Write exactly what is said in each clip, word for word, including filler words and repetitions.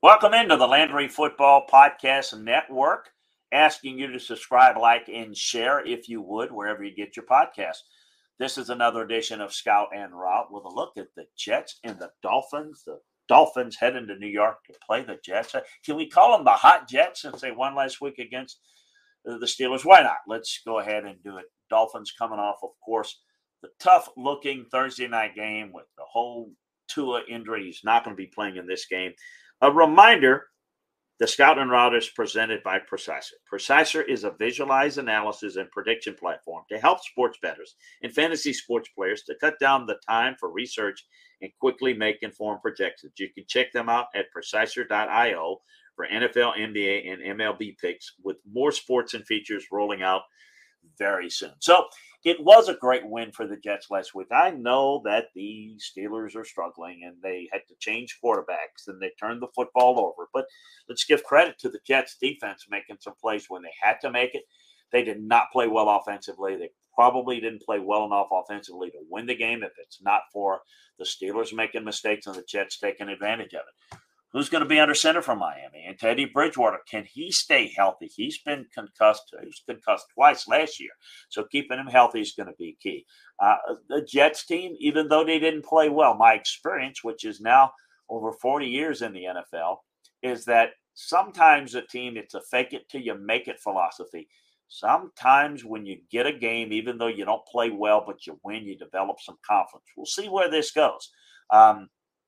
Welcome into the Landry Football Podcast Network. Asking you to subscribe, like, and share if you would, wherever you get your podcast. This is another edition of Scout and Route with a look at the Jets and the Dolphins. The Dolphins heading to New York to play the Jets. Can we call them the Hot Jets since they won last week against the Steelers? Why not? Let's go ahead and do it. Dolphins coming off, of course, the tough-looking Thursday night game with the whole Tua injury. He's not going to be playing in this game. A reminder, the Scout and Route is presented by Preciser. Preciser is a visualized analysis and prediction platform to help sports bettors and fantasy sports players to cut down the time for research and quickly make informed projections. You can check them out at preciser dot io for N F L, N B A, and M L B picks, with more sports and features rolling out very soon. So it was a great win for the Jets last week. I know that the Steelers are struggling and they had to change quarterbacks and they turned the football over. But let's give credit to the Jets defense making some plays when they had to make it. They did not play well offensively. They probably didn't play well enough offensively to win the game if it's not for the Steelers making mistakes and the Jets taking advantage of it. Who's going to be under center for Miami? And Teddy Bridgewater, can he stay healthy? He's been concussed. He was concussed twice last year. So keeping him healthy is going to be key. Uh, the Jets team, even though they didn't play well, my experience, which is now over forty years in the N F L, is that sometimes a team, it's a fake it till you make it philosophy. Sometimes when you get a game, even though you don't play well, but you win, you develop some confidence. We'll see where this goes. Um,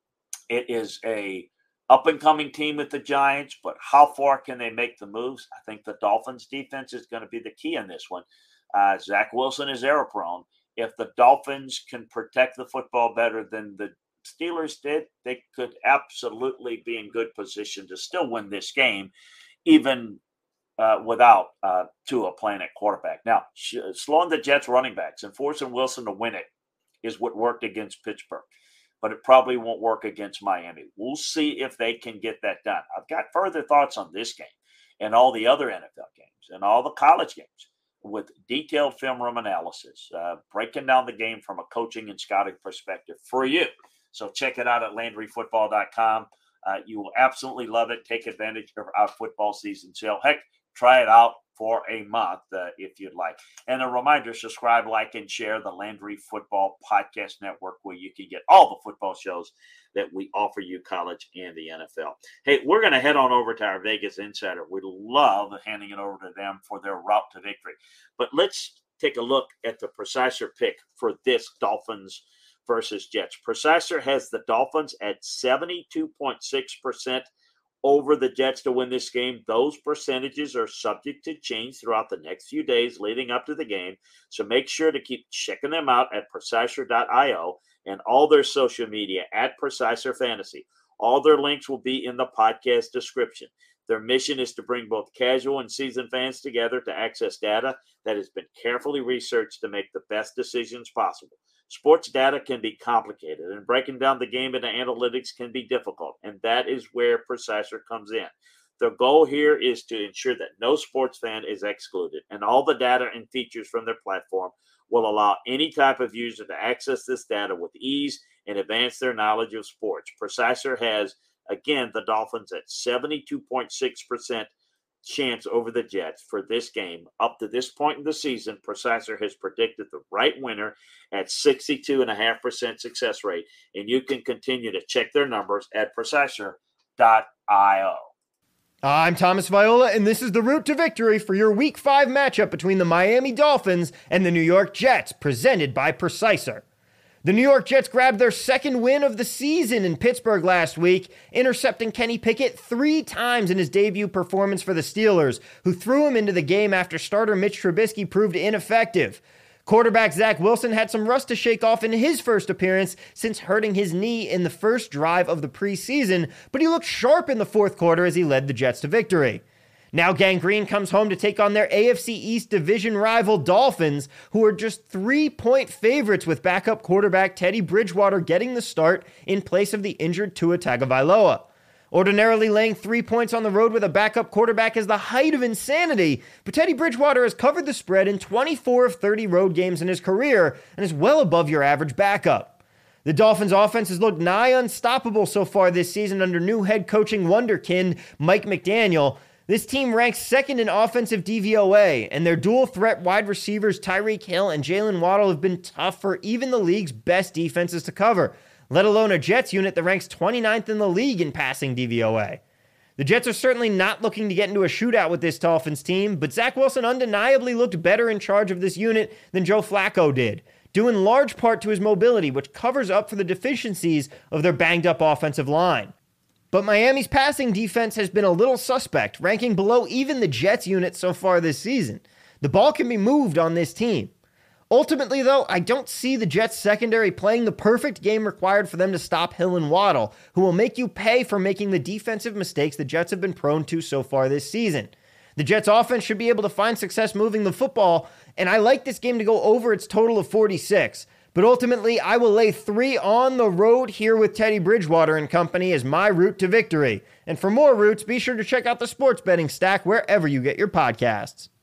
it is a up-and-coming team with the Giants, but how far can they make the moves? I think the Dolphins' defense is going to be the key in this one. Uh, Zach Wilson is error-prone. If the Dolphins can protect the football better than the Steelers did, they could absolutely be in good position to still win this game, even uh, without uh, Tua playing at quarterback. Now, sh- slowing the Jets' running backs and forcing Wilson to win it is what worked against Pittsburgh. But it probably won't work against Miami. We'll see if they can get that done. I've got further thoughts on this game and all the other N F L games and all the college games with detailed film room analysis, uh, breaking down the game from a coaching and scouting perspective for you. So check it out at landry football dot com. Uh, you will absolutely love it. Take advantage of our football season sale. Heck, try it out for a month uh, if you'd like. And a reminder, subscribe, like, and share the Landry Football Podcast Network, where you can get all the football shows that we offer you, college and the N F L. Hey, we're going to head on over to our Vegas Insider. We love handing it over to them for their route to victory. But let's take a look at the Preciser pick for this Dolphins versus Jets. Preciser has the Dolphins at seventy-two point six percent over the Jets to win this game. Those percentages are subject to change throughout the next few days leading up to the game. So make sure to keep checking them out at preciser dot io and all their social media at Preciser Fantasy. All their links will be in the podcast description. Their mission is to bring both casual and seasoned fans together to access data that has been carefully researched to make the best decisions possible. Sports data can be complicated, and breaking down the game into analytics can be difficult, and that is where Preciser comes in. The goal here is to ensure that no sports fan is excluded, and all the data and features from their platform will allow any type of user to access this data with ease and advance their knowledge of sports. Preciser has, again, the Dolphins at seventy-two point six percent chance over the Jets for this game. Up to this point in the season, Preciser has predicted the right winner at sixty-two point five percent success rate, and you can continue to check their numbers at preciser dot io. I'm Thomas Viola, and this is the route to victory for your Week five matchup between the Miami Dolphins and the New York Jets, presented by Preciser. The New York Jets grabbed their second win of the season in Pittsburgh last week, intercepting Kenny Pickett three times in his debut performance for the Steelers, who threw him into the game after starter Mitch Trubisky proved ineffective. Quarterback Zach Wilson had some rust to shake off in his first appearance since hurting his knee in the first drive of the preseason, but he looked sharp in the fourth quarter as he led the Jets to victory. Now Gang Green comes home to take on their A F C East division rival Dolphins, who are just three-point favorites with backup quarterback Teddy Bridgewater getting the start in place of the injured Tua Tagovailoa. Ordinarily, laying three points on the road with a backup quarterback is the height of insanity, but Teddy Bridgewater has covered the spread in twenty-four of thirty road games in his career and is well above your average backup. The Dolphins' offense has looked nigh unstoppable so far this season under new head coaching wonderkind Mike McDaniel. This team ranks second in offensive D V O A, and their dual-threat wide receivers Tyreek Hill and Jalen Waddle have been tough for even the league's best defenses to cover, let alone a Jets unit that ranks twenty-ninth in the league in passing D V O A. The Jets are certainly not looking to get into a shootout with this Dolphins team, but Zach Wilson undeniably looked better in charge of this unit than Joe Flacco did, due in large part to his mobility, which covers up for the deficiencies of their banged-up offensive line. But Miami's passing defense has been a little suspect, ranking below even the Jets unit so far this season. The ball can be moved on this team. Ultimately, though, I don't see the Jets secondary playing the perfect game required for them to stop Hill and Waddle, who will make you pay for making the defensive mistakes the Jets have been prone to so far this season. The Jets offense should be able to find success moving the football, and I like this game to go over its total of forty-six. But ultimately, I will lay three on the road here with Teddy Bridgewater and company as my route to victory. And for more routes, be sure to check out the Sports Betting Stack wherever you get your podcasts.